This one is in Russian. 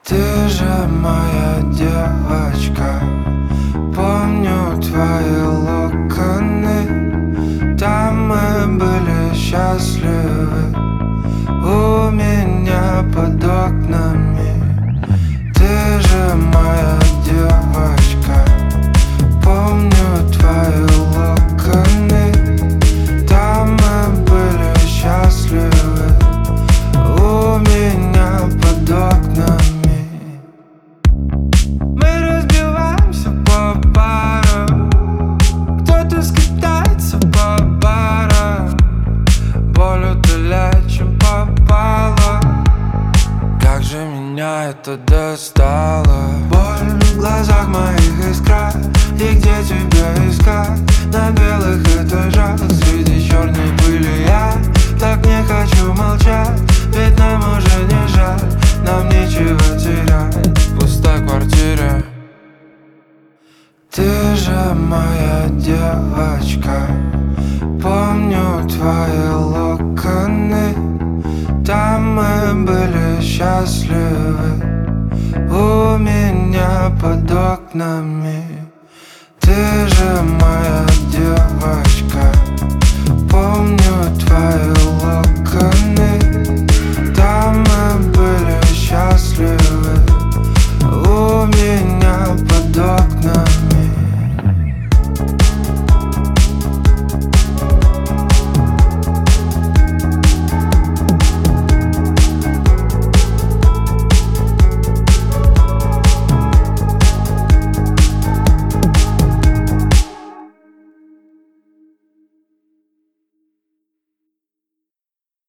Ты же моя девочка, помню твои локоны. Там мы были счастливы, у меня под окнами. Ты же моя девочка, помню твои локоны. Там мы были счастливы, у меня под окнами. Мы разбиваемся по парам, кто-то скитается по барам. Боль утоляет, чем попало. Как же меня это достало. Боль в глазах моих искра, и где тебя искать? На белых этажах среди черной пыли. Я так не хочу молчать, ведь нам уже не жаль, нам нечего терять в пустой квартире. Ты же моя девочка, помню твои локоны. Там мы были счастливы, у меня под окнами. Ты же моя девочка, помню твои локоны.